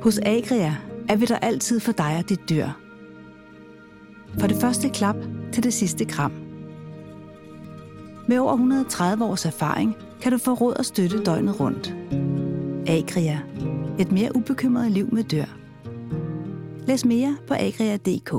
Hos Agria er vi der altid for dig og dit dyr. Fra det første klap til det sidste kram. Med over 130 års erfaring kan du få råd og støtte døgnet rundt. Agria. Et mere ubekymret liv med dyr. Læs mere på agria.dk.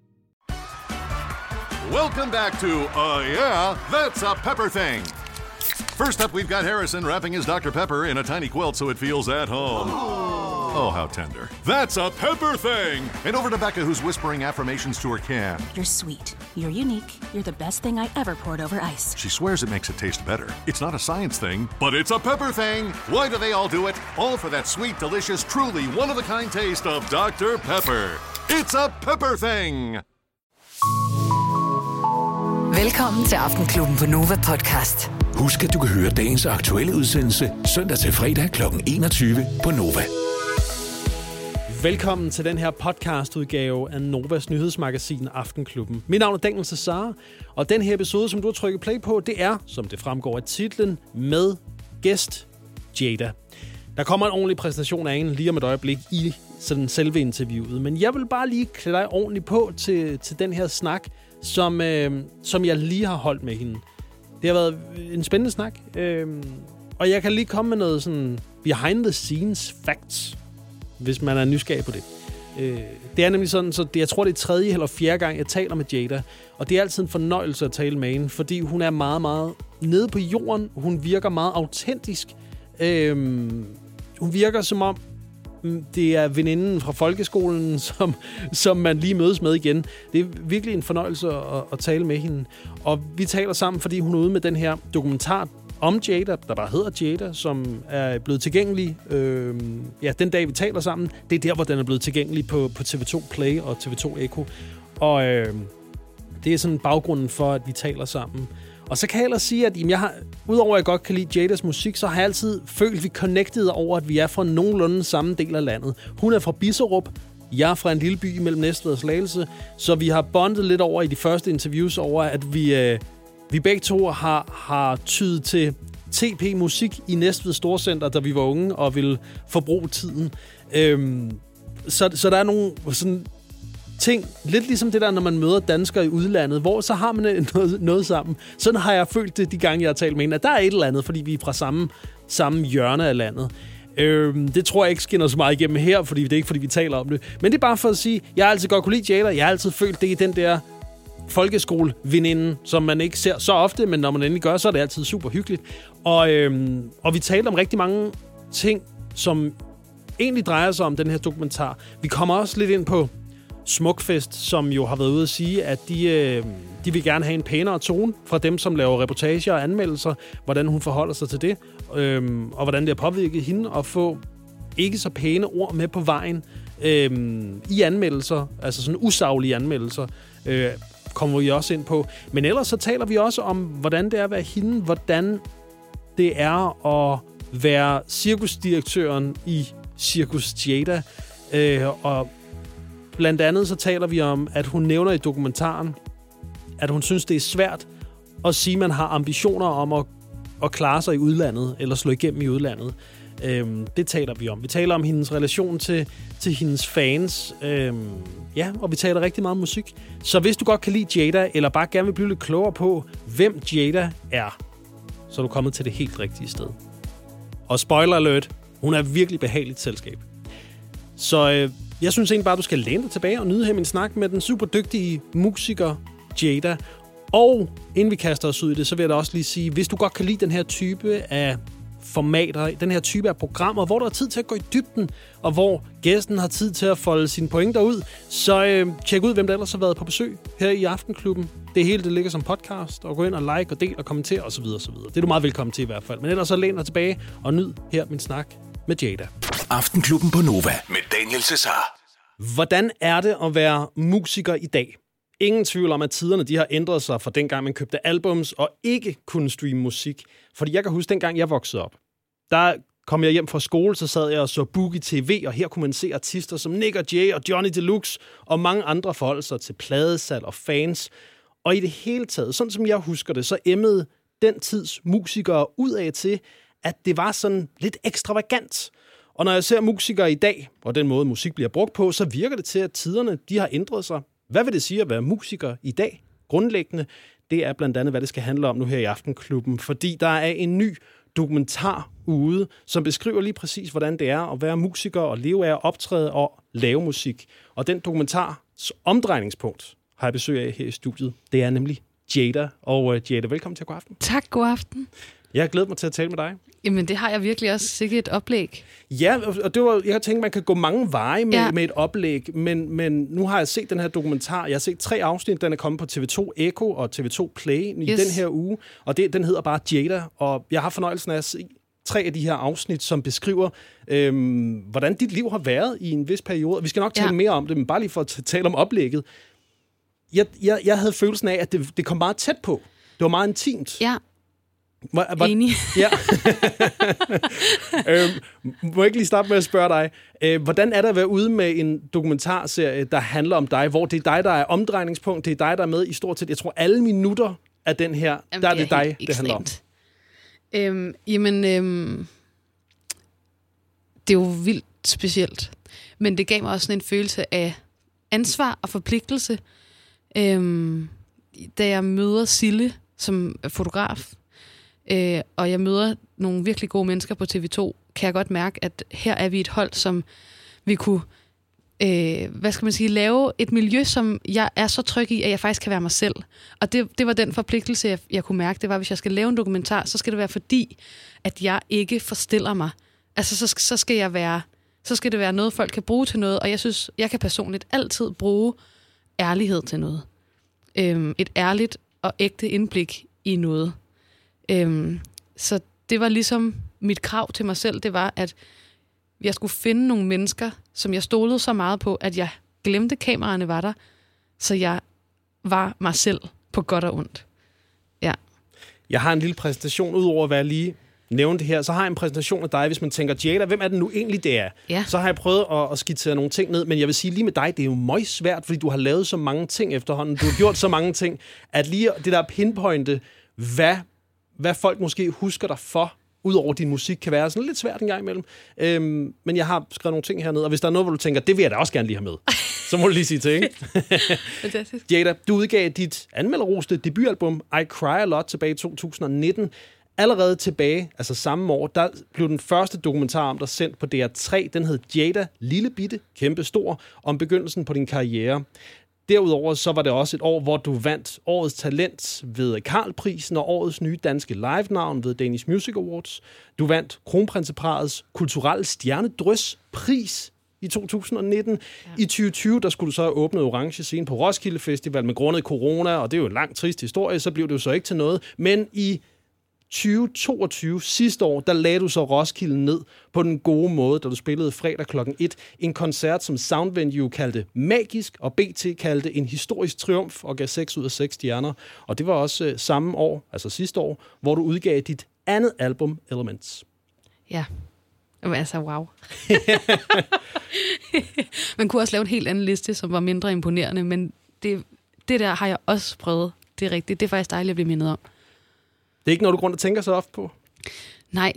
Welcome back to Yeah, That's a Pepper Thing. First up, we've got Harrison wrapping his Dr. Pepper in a tiny quilt so it feels at home. Oh, how tender. That's a Pepper Thing! And over to Becca, who's whispering affirmations to her can. You're sweet. You're unique. You're the best thing I ever poured over ice. She swears it makes it taste better. It's not a science thing, but it's a pepper thing. Why do they all do it? All for that sweet, delicious, truly one-of-a-kind taste of Dr. Pepper. It's a Pepper Thing! Velkommen til Aftenklubben på Nova Podcast. Husk, at du kan høre dagens aktuelle udsendelse søndag til fredag kl. 21 på Nova. Velkommen til den her podcastudgave af Novas nyhedsmagasin Aftenklubben. Mit navn er Daniel Cesar, og den her episode, som du har trykket play på, det er, som det fremgår af titlen, med gæst Jada. Der kommer en ordentlig præsentation af hende lige om et øjeblik i sådan selve interviewet, men jeg vil bare lige klæde dig ordentligt på til den her snak, som jeg lige har holdt med hende. Det har været en spændende snak, og jeg kan lige komme med noget sådan behind the scenes facts, hvis man er nysgerrig på det. Det er nemlig sådan, så jeg tror, det er tredje eller fjerde gang, jeg taler med Jada, og det er altid en fornøjelse at tale med hende, fordi hun er meget, meget nede på jorden. Hun virker meget autentisk. Hun virker som om, det er veninden fra folkeskolen, som man lige mødes med igen. Det er virkelig en fornøjelse at tale med hende. Og vi taler sammen, fordi hun er ude med den her dokumentar om Jada, der bare hedder Jada, som er blevet tilgængelig. Den dag, vi taler sammen, det er der, hvor den er blevet tilgængelig på TV2 Play og TV2 Echo. Og det er sådan baggrunden for, at vi taler sammen. Og så kan jeg ellers sige, at udover at jeg godt kan lide Jadas musik, så har jeg altid følt, at vi connected over, at vi er fra nogenlunde samme del af landet. Hun er fra Bisserup, jeg er fra en lille by mellem Næstved og Slagelse, så vi har bondet lidt over i de første interviews over, at vi begge to har tydet til TP-musik i Næstved Storcenter, da vi var unge og ville forbruge tiden. Så der er nogle sådan ting, lidt ligesom det der, når man møder danskere i udlandet, hvor så har man noget sammen. Sådan har jeg følt det de gange, jeg har talt med hende, at der er et eller andet, fordi vi er fra samme hjørne af landet. Det tror jeg ikke skinner så meget igennem her, fordi det er ikke, fordi vi taler om det. Men det er bare for at sige, jeg har altid godt kunne lide Jada, jeg har altid følt det i den der folkeskoleveninde, som man ikke ser så ofte, men når man endelig gør, så er det altid super hyggeligt. Og vi talte om rigtig mange ting, som egentlig drejer sig om den her dokumentar. Vi kommer også lidt ind på Smukfest, som jo har været ude at sige, at de vil gerne have en pænere tone fra dem, som laver reportager og anmeldelser, hvordan hun forholder sig til det, og hvordan det har påvirket hende at få ikke så pæne ord med på vejen i anmeldelser, altså sådan usaglige anmeldelser, kommer vi også ind på. Men ellers så taler vi også om, hvordan det er at være hende, hvordan det er at være cirkusdirektøren i Cirkus Jada, og blandt andet så taler vi om, at hun nævner i dokumentaren, at hun synes, det er svært at sige, at man har ambitioner om at klare sig i udlandet, eller slå igennem i udlandet. Det taler vi om. Vi taler om hendes relation til hendes fans. Og vi taler rigtig meget om musik. Så hvis du godt kan lide Jada, eller bare gerne vil blive lidt klogere på, hvem Jada er, så er du kommet til det helt rigtige sted. Og spoiler alert, hun er virkelig behageligt selskab. Så jeg synes egentlig bare, du skal læne dig tilbage og nyde her min snak med den super dygtige musiker Jada. Og inden vi kaster os ud i det, så vil jeg da også lige sige, hvis du godt kan lide den her type af formater, den her type af programmer, hvor der er tid til at gå i dybden, og hvor gæsten har tid til at folde sine pointer ud, så tjek ud, hvem der ellers har været på besøg her i Aftenklubben. Det hele, det ligger som podcast, og gå ind og like og del og kommentere osv. osv. Det er du meget velkommen til i hvert fald. Men ellers så læn dig tilbage og nyd her min snak med Jada. Aftenklubben på Nova med Daniel Cesar. Hvordan er det at være musiker i dag? Ingen tvivl om, at tiderne de har ændret sig fra dengang, man købte albums og ikke kunne streame musik. Fordi jeg kan huske, dengang jeg voksede op, der kom jeg hjem fra skole, så sad jeg og så Boogie TV, og her kunne man se artister som Nick og Jay og Johnny Deluxe og mange andre forholde sig til pladesal og fans. Og i det hele taget, sådan som jeg husker det, så emmede den tids musikere ud af til, at det var sådan lidt ekstravagant. Og når jeg ser musikere i dag, og den måde musik bliver brugt på, så virker det til, at tiderne de har ændret sig. Hvad vil det sige at være musiker i dag? Grundlæggende, det er blandt andet, hvad det skal handle om nu her i Aftenklubben, fordi der er en ny dokumentar ude, som beskriver lige præcis, hvordan det er at være musiker og leve af at optræde og lave musik. Og den dokumentars omdrejningspunkt har jeg besøg af her i studiet. Det er nemlig Jada. Og Jada, velkommen til God Aften. Tak, god aften. Jeg har glædet mig til at tale med dig. Jamen, det har jeg virkelig også. Sikkert et oplæg. Ja, og det var, jeg har tænkt, man kan gå mange veje med et oplæg, men nu har jeg set den her dokumentar. Jeg har set 3 afsnit, den er kommet på TV2 Echo og TV2 Play i den her uge, og den hedder bare Jada, og jeg har fornøjelsen af at se 3 af de her afsnit, som beskriver, hvordan dit liv har været i en vis periode. Vi skal nok tale mere om det, men bare lige for at tale om oplægget. Jeg havde følelsen af, at det kom meget tæt på. Det var meget intimt. Ja. Enig. Ja. Må jeg ikke lige starte med at spørge dig, hvordan er det at være ude med en dokumentarserie, der handler om dig, hvor det er dig, der er omdrejningspunkt, det er dig, der er med i stort set, jeg tror, alle minutter af den her, der er det dig, det handler om. Det er jo vildt specielt, men det gav mig også sådan en følelse af ansvar og forpligtelse, da jeg møder Sille som fotograf, og jeg møder nogle virkelig gode mennesker på TV2, kan jeg godt mærke, at her er vi et hold, som vi kunne lave et miljø, som jeg er så tryg i, at jeg faktisk kan være mig selv. Og det var den forpligtelse, jeg kunne mærke. Det var, hvis jeg skal lave en dokumentar, så skal det være fordi, at jeg ikke forstiller mig. Altså, så skal det være noget, folk kan bruge til noget, og jeg synes, jeg kan personligt altid bruge ærlighed til noget. Et ærligt og ægte indblik i noget. Så det var ligesom mit krav til mig selv, det var, at jeg skulle finde nogle mennesker, som jeg stolede så meget på, at jeg glemte, kameraerne var der, så jeg var mig selv på godt og ondt. Ja. Jeg har en lille præsentation, udover hvad jeg lige nævnte her, så har jeg en præsentation af dig, hvis man tænker, Jada, hvem er det nu egentlig, det er? Ja. Så har jeg prøvet at skitsere nogle ting ned, men jeg vil sige lige med dig, det er jo meget svært, fordi du har lavet så mange ting efterhånden, du har gjort så mange ting, at lige det der pinpointe, hvad folk måske husker dig for, udover din musik, kan være sådan lidt svært en gang imellem. Men jeg har skrevet nogle ting hernede, og hvis der er noget, hvor du tænker, det vil jeg da også gerne lige have med, så må du lige sige til, ikke? Jada, du udgav dit anmelderroste debutalbum I Cry A Lot tilbage i 2019. Allerede tilbage, altså samme år, der blev den første dokumentar om dig sendt på DR3. Den hed Jada, lille bitte, kæmpe stor, om begyndelsen på din karriere. Derudover så var det også et år, hvor du vandt Årets Talent ved Carl-prisen og Årets nye danske live-navn ved Danish Music Awards. Du vandt Kronprinseparrets kulturelle stjernedrys-pris i 2019. Ja. I 2020, der skulle du så have åbnet Orange Scene på Roskilde Festival, med grundet corona, og det er jo en lang, trist historie, så blev det jo så ikke til noget. Men i 2022, sidste år, der lagde du så Roskilde ned på den gode måde, da du spillede fredag kl. 1. En koncert, som Soundvenue kaldte magisk, og BT kaldte en historisk triumf, og gav 6 ud af 6 stjerner. Og det var også samme år, altså sidste år, hvor du udgav dit andet album, Elements. Ja, altså wow. Man kunne også lave en helt anden liste, som var mindre imponerende, men det der har jeg også prøvet. Det er rigtigt. Det er faktisk dejligt at blive mindet om. Det er ikke noget, du grund at tænker så ofte på? Nej.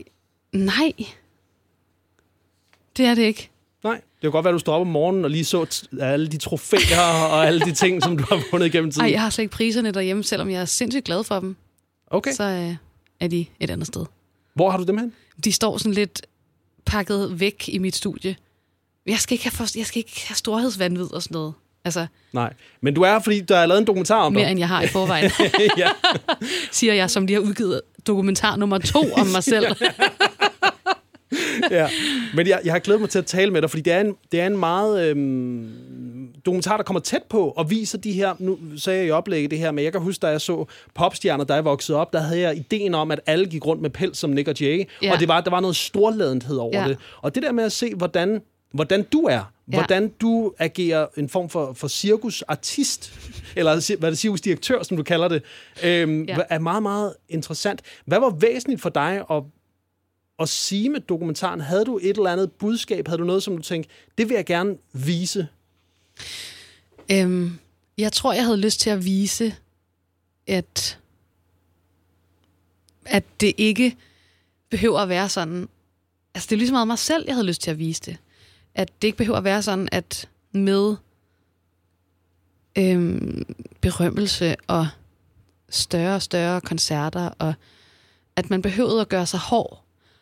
Det er det ikke. Nej, det kan godt være, at du står op om morgenen og lige så alle de trofæer og alle de ting, som du har vundet igennem tiden. Nej, jeg har slet ikke priserne derhjemme, selvom jeg er sindssygt glad for dem. Okay. Så er de et andet sted. Hvor har du dem hen? De står sådan lidt pakket væk i mit studie. Jeg skal ikke have storhedsvanvid og sådan noget. Altså, nej, men du er, fordi der er lavet en dokumentar om dig. Mere end jeg har i forvejen. Ja. Siger jeg, som lige har udgivet dokumentar nummer 2 om mig selv. Ja, men jeg har glædet mig til at tale med dig, fordi det er en meget dokumentar, der kommer tæt på og viser de her, nu sagde jeg i oplægget det her, men jeg kan huske, da jeg så popstjerner, da jeg voksede op, der havde jeg ideen om, at alle gik rundt med pels som Nick og Jay, ja. Og der var noget storladenthed over det. Og det der med at se, hvordan du er, hvordan du agerer en form for cirkusartist, eller hvad det cirkusdirektør, som du kalder det, er meget, meget interessant. Hvad var væsentligt for dig at sige med dokumentaren? Havde du et eller andet budskab? Havde du noget, som du tænkte, det vil jeg gerne vise? Jeg tror, jeg havde lyst til at vise, at det ikke behøver at være sådan, Altså, det er lige så meget mig selv, jeg havde lyst til at vise det. At det ikke behøver at være sådan, at med berømmelse og større koncerter, og at man behøvede at gøre sig hård.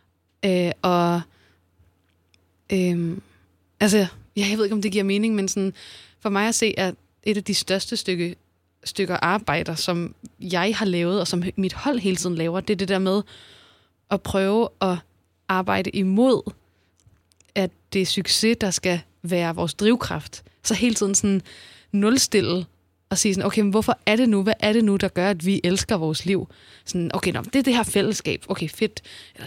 Altså, jeg ved ikke, om det giver mening, men sådan, for mig at se, at et af de største stykker arbejder, som jeg har lavet, og som mit hold hele tiden laver, det er det der med at prøve at arbejde imod, at det er succes, der skal være vores drivkraft. Så hele tiden sådan nulstille og sige sådan, okay, men hvorfor er det nu? Hvad er det nu, der gør, at vi elsker vores liv? Sådan, okay, det er det her fællesskab. Okay, fedt. Eller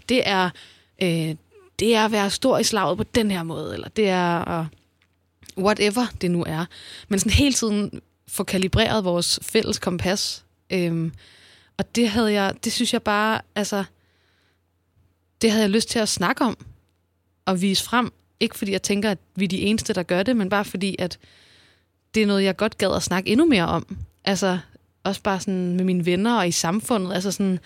det er at være stor i slaget på den her måde, eller det er whatever det nu er. Men sådan hele tiden få kalibreret vores fælles kompas. Og det synes jeg bare, altså, det havde jeg lyst til at snakke om og vise frem. Ikke fordi jeg tænker, at vi er de eneste, der gør det, men bare fordi, at det er noget, jeg godt gad at snakke endnu mere om. Altså, også bare sådan med mine venner og i samfundet. Altså sådan,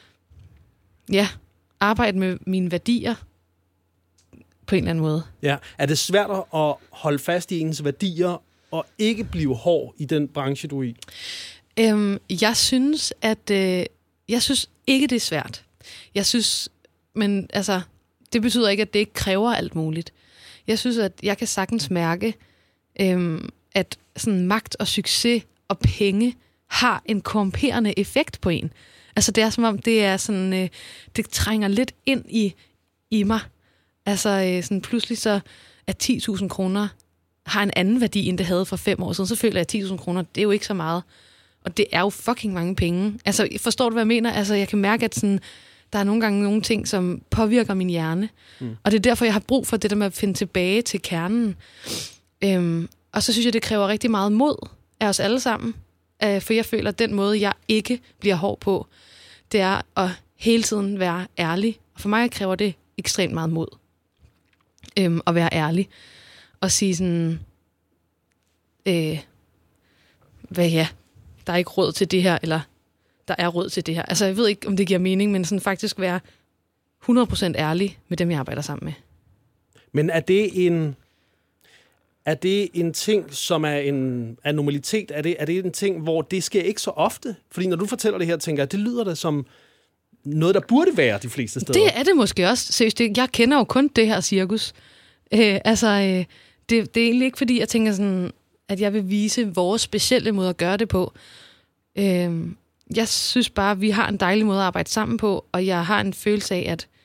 ja, arbejde med mine værdier på en eller anden måde. Ja, er det svært at holde fast i ens værdier og ikke blive hård i den branche, du er i? Jeg synes ikke, det er svært. Jeg synes, men altså, det betyder ikke, at det ikke kræver alt muligt. Jeg synes, at jeg kan sagtens mærke, at sådan magt og succes og penge har en korrumperende effekt på en. Altså, det er som om, det er sådan, det trænger lidt ind i mig. Altså, sådan pludselig så, at 10.000 kroner har en anden værdi, end det havde for 5 år siden. Så føler jeg, at 10.000 kroner, det er jo ikke så meget. Og det er jo fucking mange penge. Altså, forstår du, hvad jeg mener? Altså, jeg kan mærke, at sådan, der er nogle gange nogle ting, som påvirker min hjerne. Og det er derfor, jeg har brug for det der med at finde tilbage til kernen. Og så synes jeg, det kræver rigtig meget mod af os alle sammen. For jeg føler, at den måde, jeg ikke bliver hård på, det er at hele tiden være ærlig. Og for mig kræver det ekstremt meget mod. At være ærlig. Og sige sådan, der er ikke råd til det her, eller der er råd til det her. Altså, jeg ved ikke, om det giver mening, men sådan faktisk være 100% ærlig med dem, jeg arbejder sammen med. Men er det en ting, som er en anomalitet? Er det en ting, hvor det sker ikke så ofte? Fordi når du fortæller det her, tænker jeg, det lyder da som noget, der burde være de fleste steder. Det er det måske også. Seriøst, jeg kender jo kun det her cirkus. Det er egentlig ikke, fordi jeg tænker sådan, at jeg vil vise vores specielle måde at gøre det på. Jeg synes bare, at vi har en dejlig måde at arbejde sammen på, og jeg har en følelse af, at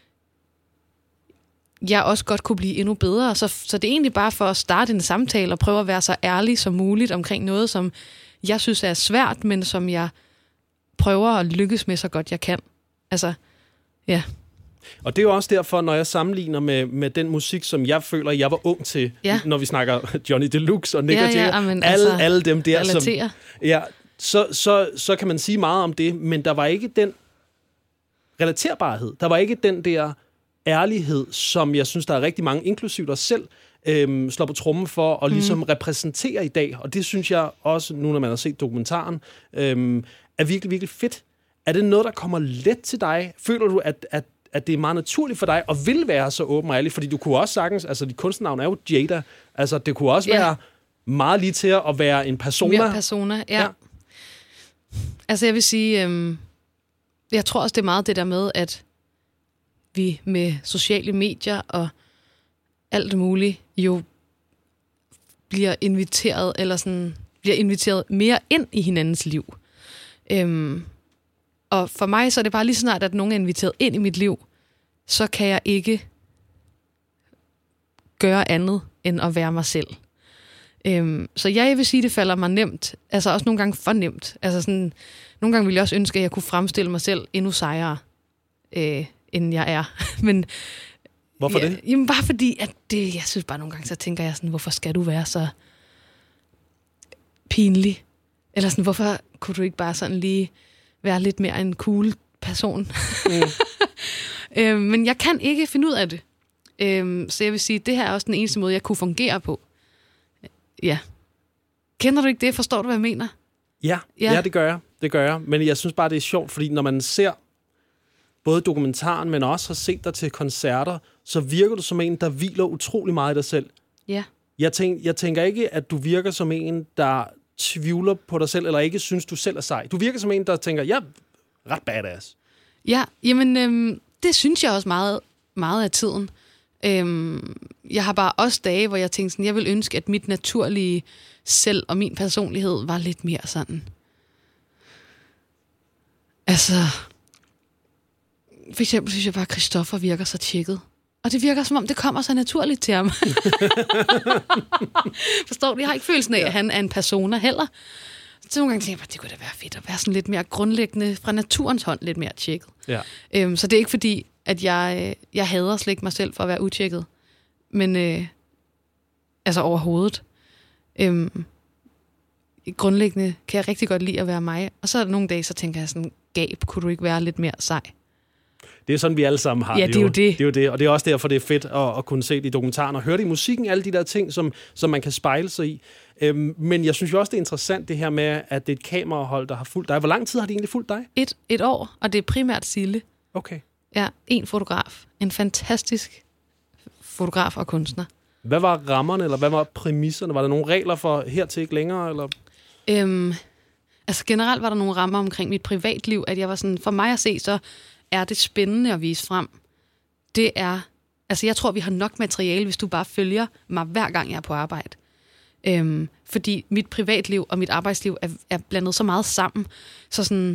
jeg også godt kunne blive endnu bedre. Så det er egentlig bare for at starte en samtale og prøve at være så ærlig som muligt omkring noget, som jeg synes er svært, men som jeg prøver at lykkes med så godt jeg kan. Altså, ja. Og det er jo også derfor, når jeg sammenligner med den musik, som jeg føler, jeg var ung til, når vi snakker Johnny Deluxe og Nick Jagger, alle dem der, så kan man sige meget om det, men der var ikke den relaterbarhed. Der var ikke den der ærlighed, som jeg synes, der er rigtig mange, inklusivt os selv, slår på trommen for at ligesom repræsentere i dag. Og det synes jeg også, nu når man har set dokumentaren, er virkelig, virkelig fedt. Er det noget, der kommer let til dig? Føler du, at det er meget naturligt for dig at vil være så åben og ærlig? Fordi du kunne også sagtens, altså dit kunstnavn er jo Jada, altså det kunne også være meget lige til at være en persona. Mere persona, ja. Altså jeg vil sige, jeg tror også, det er meget det der med, at vi med sociale medier og alt muligt jo bliver inviteret mere ind i hinandens liv. Og for mig så er det bare lige så snart, at nogen er inviteret ind i mit liv, så kan jeg ikke gøre andet end at være mig selv. Så jeg vil sige, det falder mig nemt. Altså også nogle gange for nemt. Altså sådan, nogle gange ville jeg også ønske, at jeg kunne fremstille mig selv endnu sejere, end jeg er. Men hvorfor det? Jamen bare fordi, at jeg synes bare nogle gange, så tænker jeg sådan, hvorfor skal du være så pinlig? Eller sådan, hvorfor kunne du ikke bare sådan lige være lidt mere en cool person? Men jeg kan ikke finde ud af det. Så jeg vil sige, det her er også den eneste måde, jeg kunne fungere på. Ja. Kender du ikke det? Forstår du, hvad jeg mener? Ja, det gør jeg. Men jeg synes bare, det er sjovt, fordi når man ser både dokumentaren, men også har set dig til koncerter, så virker du som en, der hviler utrolig meget i dig selv. Ja. Jeg tænker ikke, at du virker som en, der tvivler på dig selv, eller ikke synes, du selv er sej. Du virker som en, der tænker, jeg er ret badass. Ja, jamen, det synes jeg også meget af tiden. Jeg har bare også dage, hvor jeg tænker sådan, jeg vil ønske, at mit naturlige selv og min personlighed var lidt mere sådan. Altså, for eksempel synes jeg bare, at Christoffer virker så tjekket. Og det virker, som om det kommer så naturligt til ham. Forstår du? Jeg har ikke følelsen af, at han er en persona heller. Så nogle gange tænker jeg bare, det kunne da være fedt at være sådan lidt mere grundlæggende, fra naturens hånd lidt mere tjekket. Ja. Så det er ikke fordi, at jeg hader slet ikke mig selv for at være utjekket. Men altså overhovedet. Grundlæggende kan jeg rigtig godt lide at være mig. Og så er der nogle dage, så tænker jeg sådan, Gab, kunne du ikke være lidt mere sej? Det er sådan, vi alle sammen har. Ja, det er jo det. Det er jo det, og det er også derfor, det er fedt at kunne se det i dokumentaren og høre det i musikken, alle de der ting, som man kan spejle sig i. Men jeg synes jo også, det er interessant det her med, at det er et kamerahold, der har fulgt dig. Hvor lang tid har de egentlig fulgt dig? Et år, og det er primært Sille. Okay. Ja, en fotograf. En fantastisk fotograf og kunstner. Hvad var rammerne, eller hvad var præmisserne? Var der nogle regler for hertil ikke længere? Eller? Altså generelt var der nogle rammer omkring mit privatliv, at jeg var sådan, for mig at se, så er det spændende at vise frem. Det er, altså jeg tror, vi har nok materiale, hvis du bare følger mig hver gang jeg er på arbejde. Fordi mit privatliv og mit arbejdsliv er blandet så meget sammen. Så sådan,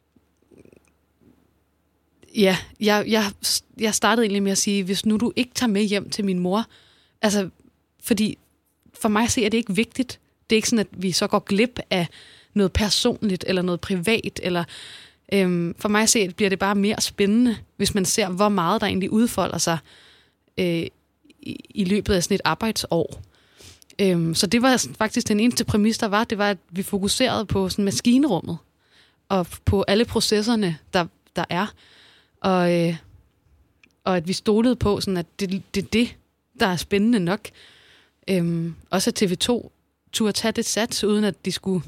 ja, jeg startede egentlig med at sige, hvis nu du ikke tager med hjem til min mor, altså, fordi for mig at se, er det ikke vigtigt. Det er ikke sådan, at vi så går glip af noget personligt, eller noget privat, eller for mig at se, bliver det bare mere spændende, hvis man ser, hvor meget der egentlig udfolder sig i løbet af sådan et arbejdsår. Så det var faktisk den eneste præmis, der var, det var, at vi fokuserede på sådan maskinerummet, og på alle processerne, der er, og at vi stolede på, sådan at det, der er spændende nok. Også at TV2 turde tage det sats, uden at de skulle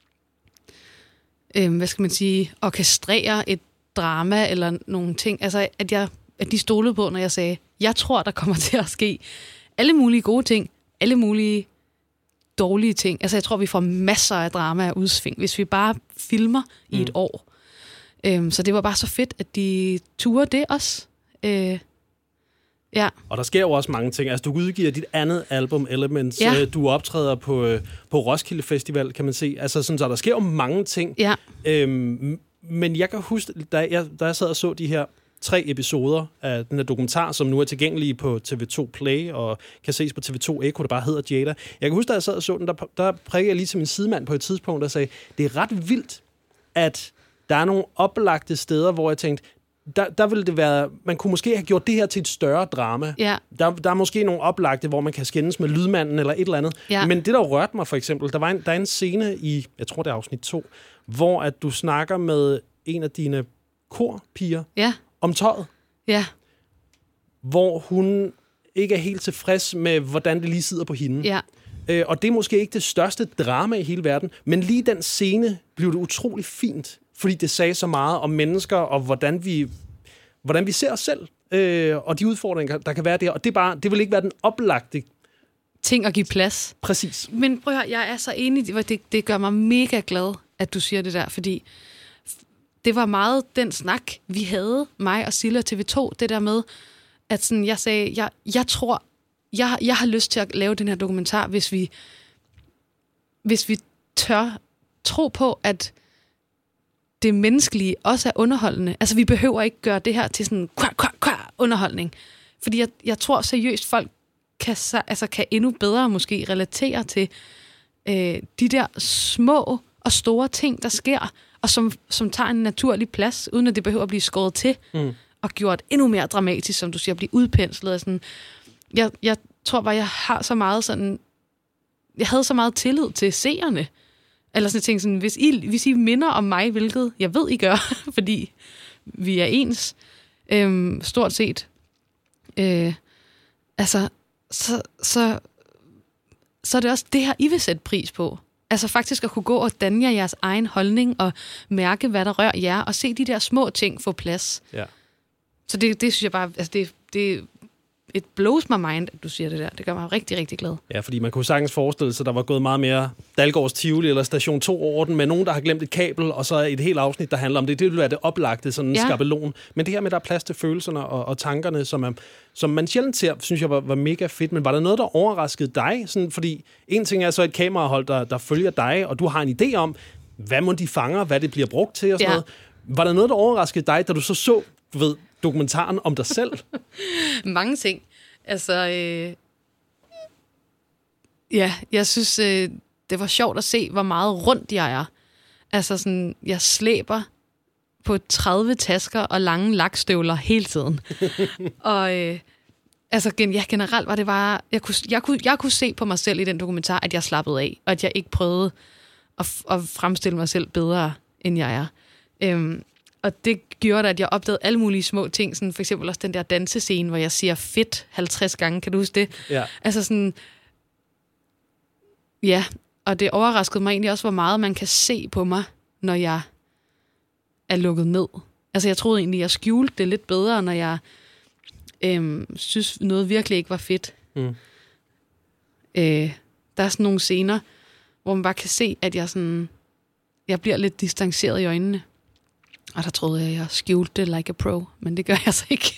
hvad skal man sige, orkestrere et drama eller nogle ting. Altså, at de stolede på, når jeg sagde, jeg tror, der kommer til at ske alle mulige gode ting, alle mulige dårlige ting. Altså, jeg tror, vi får masser af drama og udsving, hvis vi bare filmer i et år. Så det var bare så fedt, at de turde det også. Ja. Og der sker jo også mange ting. Altså, du udgiver dit andet album, Elements. Ja. Du optræder på Roskilde Festival, kan man se. Altså, sådan, så der sker jo mange ting. Ja. Men jeg kan huske, da jeg sad og så de her 3 episoder af den her dokumentar, som nu er tilgængelige på TV2 Play og kan ses på TV2 Echo, der bare hedder Jada. Jeg kan huske, da jeg sad og så den, der prikkede jeg lige til min sidemand på et tidspunkt, der sagde, det er ret vildt, at der er nogle oplagte steder, hvor jeg tænkte, der ville det være, man kunne måske have gjort det her til et større drama. Ja. Der er måske nogle oplagte, hvor man kan skændes med lydmanden eller et eller andet. Ja. Men det, der rørte mig for eksempel, der er en scene i, jeg tror det er afsnit 2, hvor at du snakker med en af dine korpiger om tøjet. Ja. Hvor hun ikke er helt tilfreds med, hvordan det lige sidder på hende. Ja. Og det er måske ikke det største drama i hele verden, men lige den scene blev det utrolig fint, fordi det sagde så meget om mennesker, og hvordan vi ser os selv, og de udfordringer, der kan være der. Og det vil ikke være den oplagte ting at give plads. Præcis. Men prøv at høre, jeg er så enig, det gør mig mega glad, at du siger det der, fordi det var meget den snak, vi havde, mig og Silla TV2, det der med, at sådan, jeg sagde, jeg tror, jeg har lyst til at lave den her dokumentar, hvis vi tør tro på, at det menneskelige også er underholdende. Altså, vi behøver ikke gøre det her til sådan underholdning. Fordi jeg tror seriøst, folk kan endnu bedre måske relatere til de der små og store ting, der sker, og som tager en naturlig plads, uden at det behøver at blive skåret til, og gjort endnu mere dramatisk, som du siger, at blive udpenslet. Sådan. Jeg tror bare, jeg har så meget sådan... Jeg havde så meget tillid til seerne. Eller sådan ting, sådan, hvis I minder om mig, hvilket jeg ved, I gør, fordi vi er ens, stort set, altså, så er det også det her, I vil sætte pris på. Altså faktisk at kunne gå og danne jer jeres egen holdning, og mærke, hvad der rører jer, og se de der små ting få plads. Ja. Så det synes jeg bare, altså det it blows my mind, at du siger det der. Det gør mig rigtig, rigtig glad. Ja, fordi man kunne sagtens forestille sig, at der var gået meget mere Dalgårds Tivoli eller Station 2 over den, med nogen, der har glemt et kabel, og så et helt afsnit, der handler om det. Det vil være det oplagte, sådan en skabelon. Men det her med, at der er plads til følelserne og tankerne, som man sjældent ser, synes jeg var mega fedt. Men var der noget, der overraskede dig? Sådan, fordi en ting er så et kamerahold, der følger dig, og du har en idé om, hvad må de fanger, hvad det bliver brugt til og sådan noget. Var der noget, der overraskede dig, da du så dokumentaren om dig selv? Mange ting. Altså, jeg synes, det var sjovt at se, hvor meget rundt jeg er. Altså sådan, jeg slæber på 30 tasker og lange lakstøvler hele tiden. Og altså, generelt var det bare, jeg kunne se på mig selv i den dokumentar, at jeg slappede af, og at jeg ikke prøvede at fremstille mig selv bedre, end jeg er. Og det gjorde, at jeg opdagede alle mulige små ting, sådan for eksempel også den der dansescene, hvor jeg siger fedt 50 gange. Kan du huske det? Ja. Altså sådan, ja, og det overraskede mig egentlig også, hvor meget man kan se på mig, når jeg er lukket ned. Altså jeg troede egentlig, jeg skjulte det lidt bedre, når jeg synes noget virkelig ikke var fedt. Der er sådan nogle scener, hvor man bare kan se, at jeg bliver lidt distanceret i øjnene. Og der troede jeg skjulte det like a pro, men det gør jeg så ikke.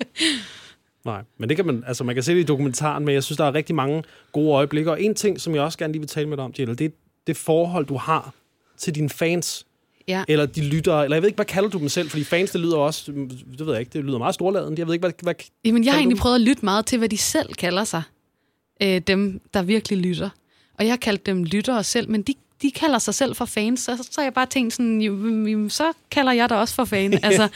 Nej, men det kan man kan se det i dokumentaren, men jeg synes, der er rigtig mange gode øjeblikker. Og en ting, som jeg også gerne lige vil tale med dig om, Jill, det er det forhold, du har til dine fans. Ja. Eller de lyttere, eller jeg ved ikke, hvad kalder du dem selv? Fordi fans, det lyder også, det ved jeg ikke, det lyder meget storladent. Jeg ved ikke, hvad Jamen, jeg har egentlig prøvet at lytte meget til, hvad de selv kalder sig. Dem, der virkelig lytter. Og jeg har kaldt dem lyttere selv, men de kalder sig selv for fans, så har jeg bare tænkt sådan, så kalder jeg dig også for fan. Altså,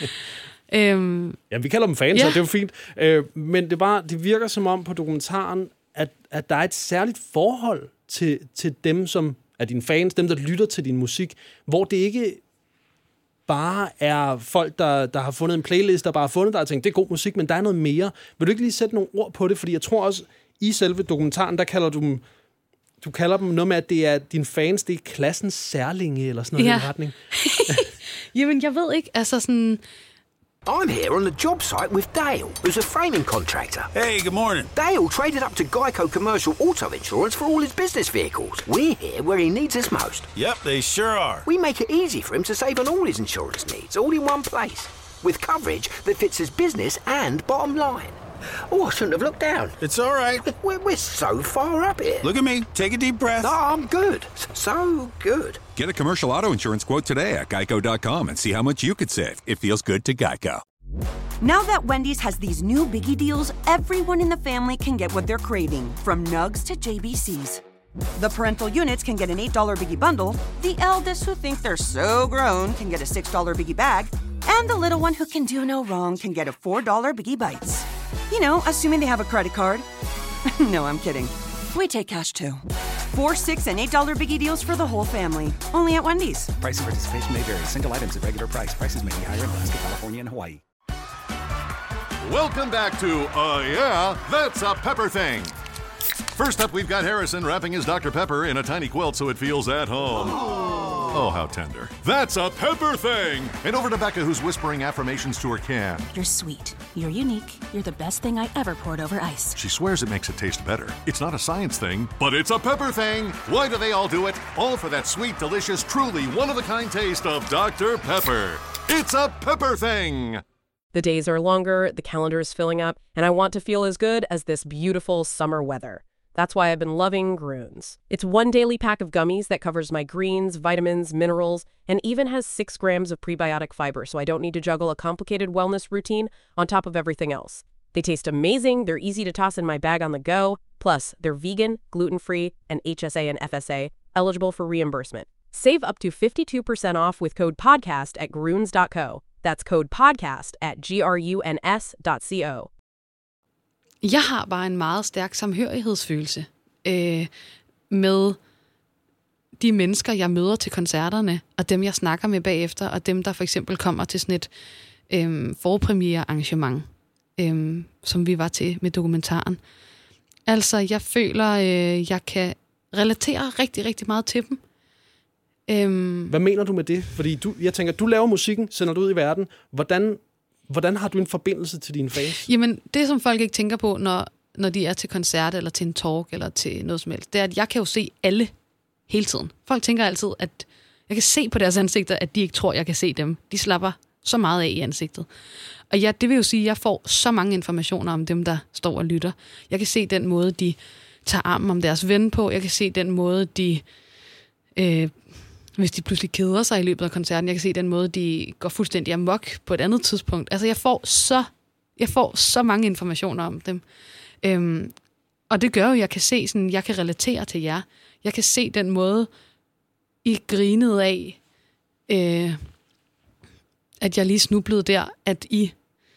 ja, vi kalder dem fans, så det er jo fint. Men det virker som om på dokumentaren, at der er et særligt forhold til dem, som er dine fans, dem, der lytter til din musik, hvor det ikke bare er folk, der har fundet en playlist, der bare har fundet dig og tænkt, det er god musik, men der er noget mere. Vil du ikke lige sætte nogle ord på det? Fordi jeg tror også, i selve dokumentaren, der kalder du kalder dem noget med, at det er dine fans, det er klassens særlinge, eller sådan noget i den retning. Jamen, jeg ved ikke, altså sådan... I'm here on the job site with Dale, who's a framing contractor. Hey, good morning. Dale traded up to Geico Commercial Auto Insurance for all his business vehicles. We're here where he needs us most. Yep, they sure are. We make it easy for him to save on all his insurance needs, all in one place, with coverage that fits his business and bottom line. Oh, I shouldn't have looked down. It's all right. We're so far up here. Look at me. Take a deep breath. No, I'm good. So good. Get a commercial auto insurance quote today at geico.com and see how much you could save. It feels good to Geico. Now that Wendy's has these new biggie deals, everyone in the family can get what they're craving, from nugs to JBCs. The parental units can get an $8 biggie bundle, the eldest who think they're so grown can get a $6 biggie bag, and the little one who can do no wrong can get a $4 biggie bites. You know, assuming they have a credit card. No, I'm kidding. We take cash too. 4, $6, and $8 biggie deals for the whole family. Only at Wendy's. Price and participation may vary. Single items at regular price. Prices may be higher in Alaska, California, and Hawaii. Welcome back to Yeah, That's a Pepper Thing. First up, we've got Harrison wrapping his Dr. Pepper in a tiny quilt so it feels at home. Oh, how tender. That's a Pepper Thing! And over to Becca, who's whispering affirmations to her can. You're sweet. You're unique. You're the best thing I ever poured over ice. She swears it makes it taste better. It's not a science thing, but it's a pepper thing. Why do they all do it? All for that sweet, delicious, truly one-of-a-kind taste of Dr. Pepper. It's a pepper thing! The days are longer, the calendar is filling up, and I want to feel as good as this beautiful summer weather. That's why I've been loving Grüns. It's one daily pack of gummies that covers my greens, vitamins, minerals, and even has 6 grams of prebiotic fiber, so I don't need to juggle a complicated wellness routine on top of everything else. They taste amazing, they're easy to toss in my bag on the go, plus they're vegan, gluten-free, and HSA and FSA, eligible for reimbursement. Save up to 52% off with code PODCAST at Grüns.co. That's code PODCAST at GRUNS.co. Jeg har bare en meget stærk samhørighedsfølelse med de mennesker, jeg møder til koncerterne, og dem, jeg snakker med bagefter, og dem, der for eksempel kommer til sådan et forpremierearrangement, som vi var til med dokumentaren. Altså, jeg føler, jeg kan relatere rigtig, rigtig meget til dem. Hvad mener du med det? Fordi jeg tænker, du laver musikken, sender du ud i verden. hvordan har du en forbindelse til dine fans? Jamen, det som folk ikke tænker på, når de er til koncert, eller til en talk, eller til noget som helst, det er, at jeg kan jo se alle hele tiden. Folk tænker altid, at jeg kan se på deres ansigter, at de ikke tror, jeg kan se dem. De slapper så meget af i ansigtet. Og ja, det vil jo sige, at jeg får så mange informationer om dem, der står og lytter. Jeg kan se den måde, de tager armen om deres ven på. Jeg kan se den måde, de... hvis de pludselig keder sig i løbet af koncerten. Jeg kan se den måde, de går fuldstændig amok på et andet tidspunkt. Altså, jeg får så mange informationer om dem. Og det gør jo, at jeg kan se sådan, jeg kan relatere til jer. Jeg kan se den måde, I grinede af, at jeg lige snublede der, at I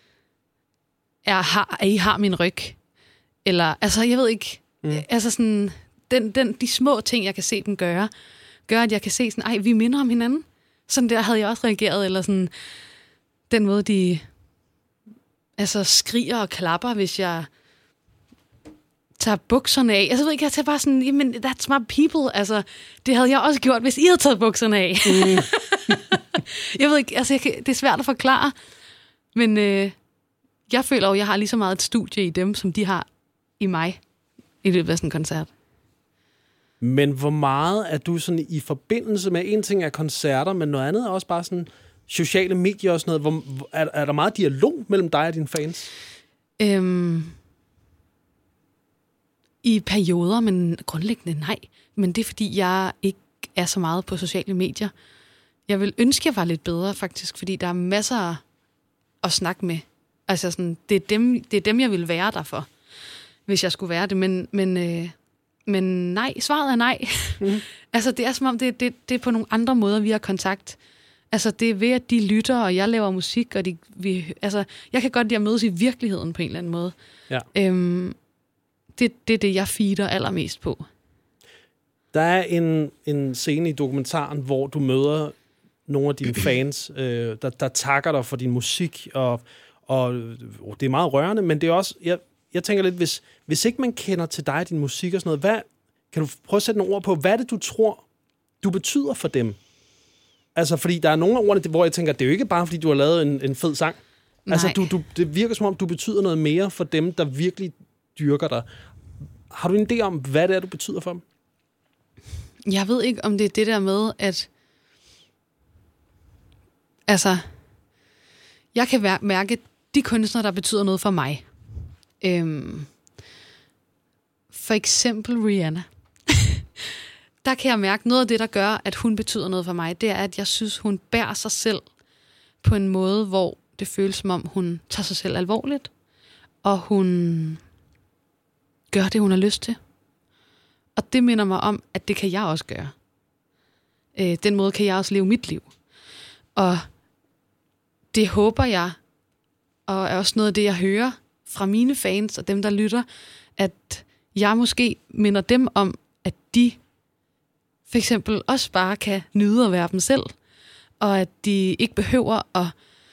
har min ryg. Eller, altså, jeg ved ikke, altså sådan, de små ting, jeg kan se dem gør, at jeg kan se sådan, ej, vi minder om hinanden. Sådan der havde jeg også reageret, eller sådan, den måde, de altså skriger og klapper, hvis jeg tager bukserne af. Altså, jeg ved ikke, jeg tager bare sådan, jamen, that's my people. Altså, det havde jeg også gjort, hvis I havde taget bukserne af. Jeg ved ikke, altså, det er svært at forklare, men jeg føler jo, jeg har lige så meget et studie i dem, som de har i mig i løbet af sådan en koncert. Men hvor meget er du sådan i forbindelse med, en ting er koncerter, men noget andet er også bare sådan sociale medier og sådan noget. Er der meget dialog mellem dig og dine fans? I perioder, men grundlæggende nej. Men det er, fordi jeg ikke er så meget på sociale medier. Jeg vil ønske, jeg var lidt bedre, faktisk, fordi der er masser at snakke med. Altså sådan, det er dem, jeg vil være der for, hvis jeg skulle være det. Men nej, svaret er nej. Altså, det er som om, det er på nogle andre måder, vi har kontakt. Altså, det er ved, at de lytter, og jeg laver musik, og jeg kan godt lide at mødes i virkeligheden på en eller anden måde. Ja. Det er det, jeg feeder allermest på. Der er en scene i dokumentaren, hvor du møder nogle af dine fans, der takker dig for din musik, og det er meget rørende, men det er også... Jeg tænker lidt, hvis ikke man kender til dig og din musik og sådan noget, kan du prøve at sætte nogle ord på, hvad er det, du tror, du betyder for dem? Altså, fordi der er nogle af ordene, hvor jeg tænker, det er jo ikke bare, fordi du har lavet en fed sang. Nej. Altså, det virker som om, du betyder noget mere for dem, der virkelig dyrker dig. Har du en idé om, hvad det er, du betyder for dem? Jeg ved ikke, om det er det der med, at... Altså, jeg kan mærke de kunstnere, der betyder noget for mig. For eksempel Rihanna. Der kan jeg mærke, noget af det, der gør, at hun betyder noget for mig, det er, at jeg synes, hun bærer sig selv på en måde, hvor det føles som om, hun tager sig selv alvorligt, og hun gør det, hun har lyst til. Og det minder mig om, at det kan jeg også gøre. Den måde kan jeg også leve mit liv. Og det håber jeg, og er også noget af det, jeg hører fra mine fans og dem, der lytter, at jeg måske minder dem om, at de for eksempel også bare kan nyde at være dem selv, og at de ikke behøver at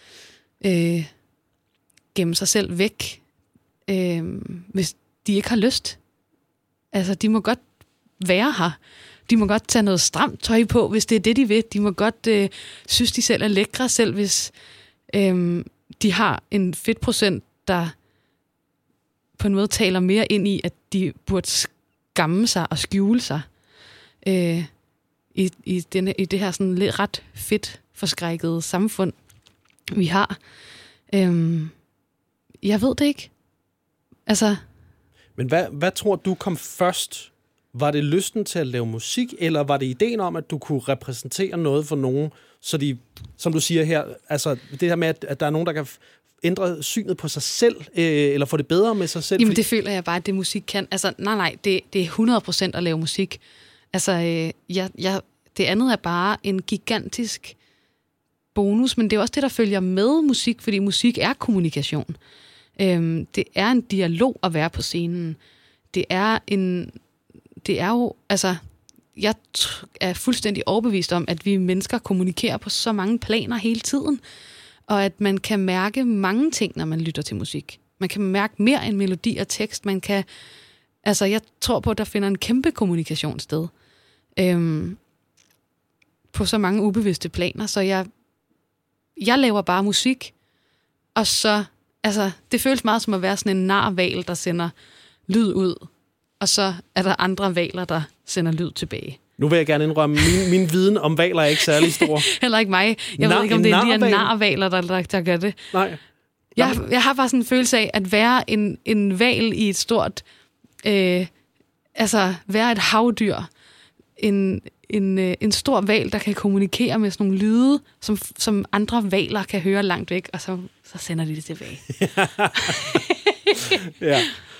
gemme sig selv væk, hvis de ikke har lyst. Altså, de må godt være her. De må godt tage noget stramt tøj på, hvis det er det, de vil. De må godt synes, de selv er lækre, selv hvis de har en fedtprocent, der på en måde taler mere ind i, at de burde skamme sig og skjule sig i det her sådan lidt ret fedt forskrækkede samfund, vi har. Jeg ved det ikke. Altså... Men hvad tror du kom først? Var det lysten til at lave musik, eller var det ideen om, at du kunne repræsentere noget for nogen, så de, som du siger her, altså det her med, at der er nogen, der kan ændre synet på sig selv, eller få det bedre med sig selv? Jamen, det føler jeg bare, at det musik kan. Altså, nej, det er 100% at lave musik. Altså, det andet er bare en gigantisk bonus, men det er også det, der følger med musik, fordi musik er kommunikation. Det er en dialog at være på scenen. Det er jo, altså, jeg er fuldstændig overbevist om, at vi mennesker kommunikerer på så mange planer hele tiden, og at man kan mærke mange ting, når man lytter til musik. Man kan mærke mere end melodi og tekst. Man kan, altså, jeg tror på, at der finder en kæmpe kommunikation sted. På så mange ubevidste planer, så jeg laver bare musik, Og så, altså, det føles meget som at være sådan en narval, der sender lyd ud. Og så er der andre hvaler, der sender lyd tilbage. Nu vil jeg gerne indrømme, min viden om hvaler er ikke særlig stor. Heller ikke mig. Jeg ved ikke, om det er de her narvaler, der gør det. Nej. Jeg har bare sådan en følelse af, at være en hval i et stort... være et havdyr. En stor hval, der kan kommunikere med sådan nogle lyde, som andre hvaler kan høre langt væk, og så sender de det tilbage. Ja.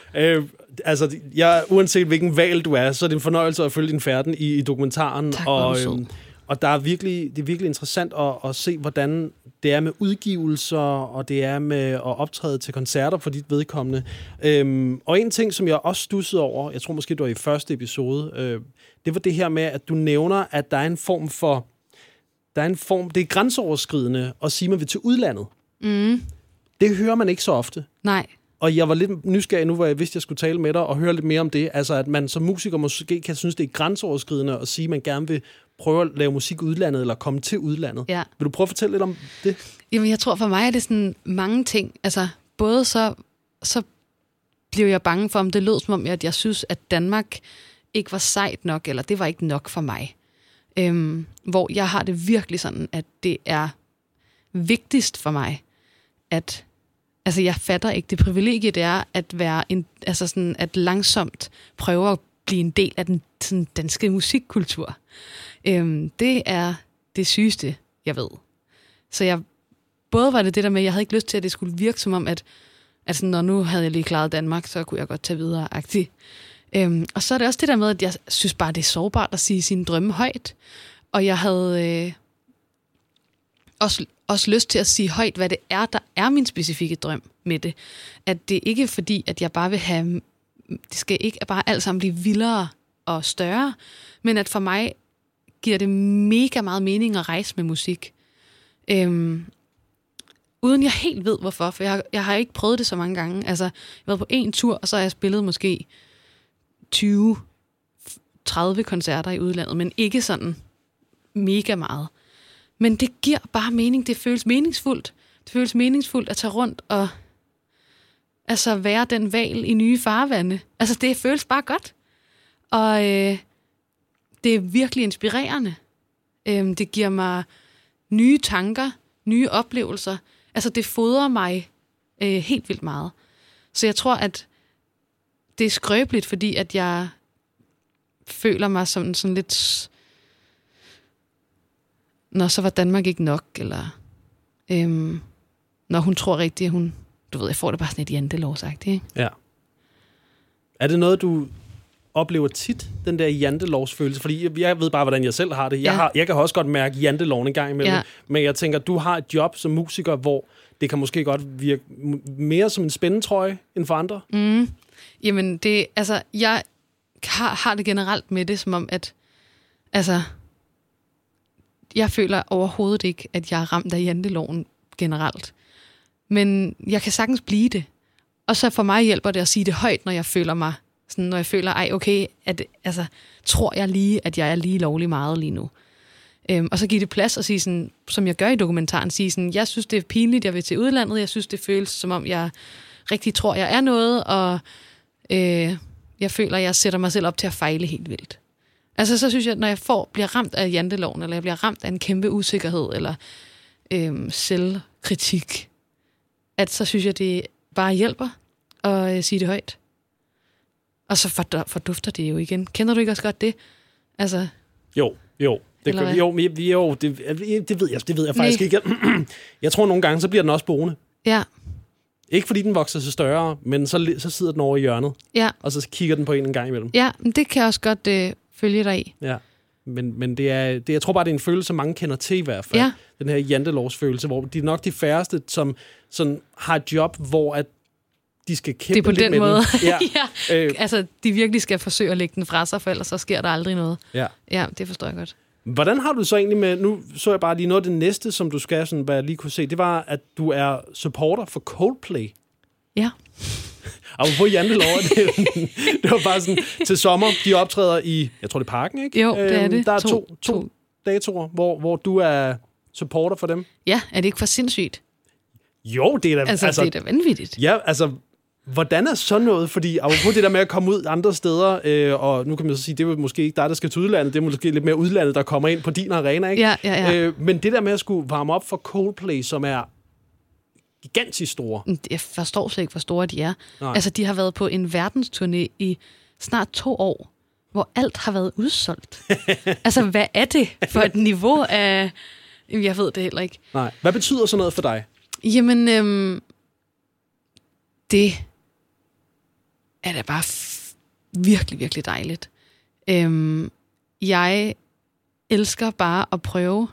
Uanset hvilken hval du er, så er det en fornøjelse at følge din færden i dokumentaren. Tak, og det er virkelig interessant at se, hvordan det er med udgivelser, og det er med at optræde til koncerter for dit vedkommende. Og en ting, som jeg også stussede over, jeg tror måske, det var i første episode, det var det her med, at du nævner, at der er en form for... det er grænseoverskridende at sige, at man vil til udlandet. Mm. Det hører man ikke så ofte. Nej. Og jeg var lidt nysgerrig nu, hvor jeg vidste, jeg skulle tale med dig og høre lidt mere om det. Altså, at man som musiker måske kan synes, det er grænseoverskridende at sige, at man gerne vil prøve at lave musik i udlandet eller komme til udlandet. Ja. Vil du prøve at fortælle lidt om det? Jamen, jeg tror for mig, er det sådan mange ting. Altså, både så blev jeg bange for, om det lød som om, at jeg synes, at Danmark ikke var sejt nok, eller det var ikke nok for mig. Hvor jeg har det virkelig sådan, at det er vigtigst for mig, at jeg fatter ikke det privilegie, det er at være at langsomt prøve at blive en del af den sådan, danske musikkultur. Det er det sygeste, jeg ved. Så både var det der med, at jeg havde ikke lyst til, at det skulle virke som om, at sådan, når nu havde jeg lige klaret Danmark, så kunne jeg godt tage videre-agtigt. Og så er det også det der med, at jeg synes bare, det er sårbart at sige sine drømme højt. Og jeg havde også lyst til at sige højt, hvad det er, der er min specifikke drøm med det. At det ikke er fordi, at jeg bare vil have... Det skal ikke bare alt sammen blive vildere og større, men at for mig giver det mega meget mening at rejse med musik. Uden jeg helt ved, hvorfor, for jeg har ikke prøvet det så mange gange. Altså, jeg har været på en tur, og så har jeg spillet måske 20-30 koncerter i udlandet, men ikke sådan mega meget. Men det giver bare mening. Det føles meningsfuldt. Det føles meningsfuldt at tage rundt og være den hval i nye farvande. Altså, det føles bare godt. Og det er virkelig inspirerende. Det giver mig nye tanker, nye oplevelser. Altså, det fodrer mig helt vildt meget. Så jeg tror, at det er skrøbeligt, fordi at jeg føler mig som sådan lidt... Når så var Danmark ikke nok, eller når hun tror rigtigt, at hun... Du ved, jeg får det bare sådan et jantelovsagtigt, ikke? Ja. Er det noget, du oplever tit, den der jantelovsfølelse? Fordi jeg ved bare, hvordan jeg selv har det. Jeg kan også godt mærke janteloven en gang imellem. Ja. Men jeg tænker, du har et job som musiker, hvor det kan måske godt virke mere som en spændetrøje end for andre. Mm. Jamen, jeg har det generelt med det, som om, at jeg føler overhovedet ikke, at jeg er ramt af janteloven generelt. Men jeg kan sagtens blive det. Og så for mig hjælper det at sige det højt, når jeg føler mig sådan, når jeg føler, tror jeg lige, at jeg er lige lovlig meget lige nu. Og så give det plads og sige sådan, som jeg gør i dokumentaren, sige sådan, jeg synes, det er pinligt, jeg vil til udlandet, jeg synes, det føles som om, jeg rigtig tror, jeg er noget, og jeg føler, jeg sætter mig selv op til at fejle helt vildt. Altså, så synes jeg, når jeg bliver ramt af janteloven, eller jeg bliver ramt af en kæmpe usikkerhed, eller selvkritik, at så synes jeg, det bare hjælper at sige det højt. Og så fordufter det jo igen. Kender du ikke også godt det? Altså... Jo. Det ved jeg faktisk ikke. Jeg tror nogle gange, så bliver den også boende. Ja. Ikke fordi den vokser sig større, men så sidder den over i hjørnet. Ja. Og så kigger den på en gang imellem. Ja, men det kan jeg også godt følge dig i. Ja. Men jeg tror bare, det er en følelse, mange kender til i hvert fald. Ja. Den her jantelovsfølelse, hvor de er nok de færreste, som sådan har et job, hvor at de skal kæmpe lidt med den. Det er på den måde. Ja. Altså, de virkelig skal forsøge at lægge den fra sig, for ellers så sker der aldrig noget. Ja, det forstår jeg godt. Hvordan har du så egentlig med... Nu så jeg bare lige noget af det næste, som du skal, sådan, hvad jeg lige kunne se. Det var, at du er supporter for Coldplay. Ja. Og på jantelov, det var bare sådan, til sommer, de optræder i, jeg tror det er Parken, ikke? Jo, det er det. Der er to datoer, hvor du er supporter for dem. Ja, er det ikke for sindssygt? Jo, det er da... Altså, det er da vanvittigt. Ja, altså... Hvordan er sådan noget? Fordi apropos det der med at komme ud andre steder, og nu kan man så sige, det er måske ikke dig, der skal til udlandet, det er måske lidt mere udlandet, der kommer ind på din arena, ikke? Ja. Men det der med at skulle varme op for Coldplay, som er gigantisk store. Jeg forstår slet ikke, hvor store de er. Nej. Altså, de har været på en verdensturné i snart 2 år, hvor alt har været udsolgt. Altså, hvad er det for et niveau af... Jeg ved det heller ikke. Nej. Hvad betyder sådan noget for dig? Jamen, det er da bare virkelig, virkelig dejligt. Jeg elsker bare at prøve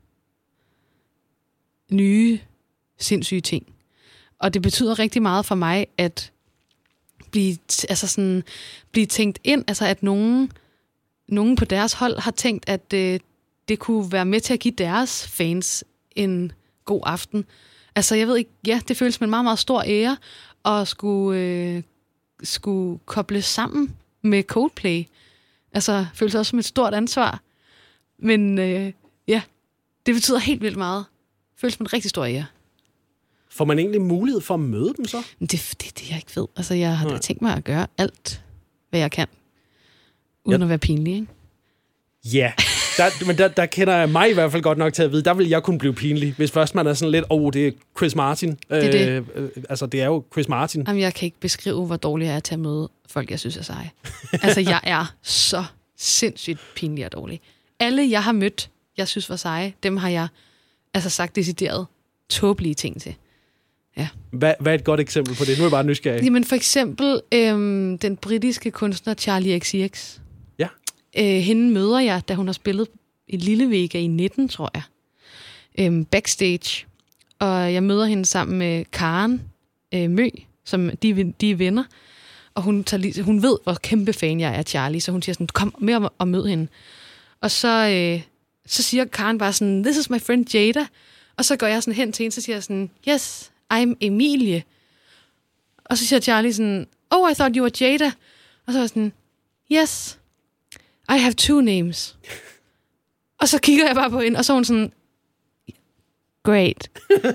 nye, sindssyge ting. Og det betyder rigtig meget for mig at blive tænkt ind, altså at nogen på deres hold har tænkt, at det kunne være med til at give deres fans en god aften. Altså, jeg ved ikke, ja, det føles som en meget, meget stor ære at skulle koble sammen med Coldplay. Altså, føles også som et stort ansvar. Men ja, det betyder helt vildt meget. Føles som en rigtig stor ære. Får man egentlig mulighed for at møde dem så? Det er det, jeg ikke ved. Altså, jeg har da tænkt mig at gøre alt, hvad jeg kan, uden at være pinlig, ikke? Ja, men der kender jeg mig i hvert fald godt nok til at vide, der vil jeg kunne blive pinlig, hvis først man er sådan lidt, det er Chris Martin. Det altså, det er jo Chris Martin. Jamen, jeg kan ikke beskrive, hvor dårlig jeg er til at møde folk, jeg synes er seje. Altså, jeg er så sindssygt pinlig og dårlig. Alle, jeg har mødt, jeg synes var seje, dem har jeg altså sagt decideret tåbelige ting til. Ja. Hvad er et godt eksempel på det? Nu er jeg bare nysgerrig. Jamen, for eksempel den britiske kunstner Charlie XCX. Ja. Hende møder jeg, da hun har spillet i Lille Vega i 19, tror jeg. Backstage. Og jeg møder hende sammen med Karen Mø, som de er venner. Og hun ved, hvor kæmpe fan jeg er af Charlie, så hun siger sådan, kom med og mød hende. Og så siger Karen bare sådan, this is my friend Jada. Og så går jeg sådan hen til hende, så siger jeg sådan, yes, I'm Emilie. Og så siger Charlie sådan, oh, I thought you were Jada. Og så var jeg sådan, yes, I have 2 names. Og så kigger jeg bare på hende, og så er hun sådan, great.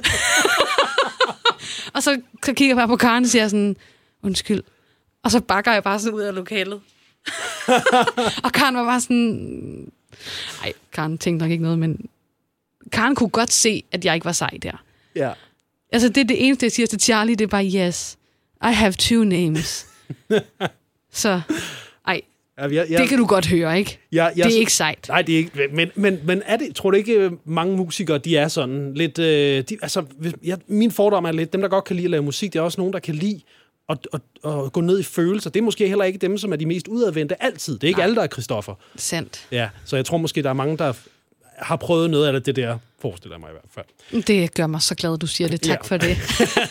Og så kigger jeg bare på Karen og siger sådan, undskyld. Og så bakker jeg bare sådan ud af lokalet. Og Karen var bare sådan, ej, Karen tænkte nok ikke noget, men Karen kunne godt se, at jeg ikke var sej der. Ja. Altså, det er det eneste, jeg siger til Charlie, det er bare, yes, I have 2 names. Så, ej, det kan du godt høre, ikke? Det er ikke sejt. Nej, det er ikke. Men er det, tror du ikke, mange musikere, de er sådan lidt... min fordom er lidt, dem, der godt kan lide at lave musik, det er også nogen, der kan lide at gå ned i følelser. Det er måske heller ikke dem, som er de mest udadvendte altid. Det er ikke alle, der er Christoffer. Sandt. Ja, så jeg tror måske, der er mange, der har prøvet noget af det der, forestiller jeg mig i hvert fald. Det gør mig så glad, du siger det. Tak for det.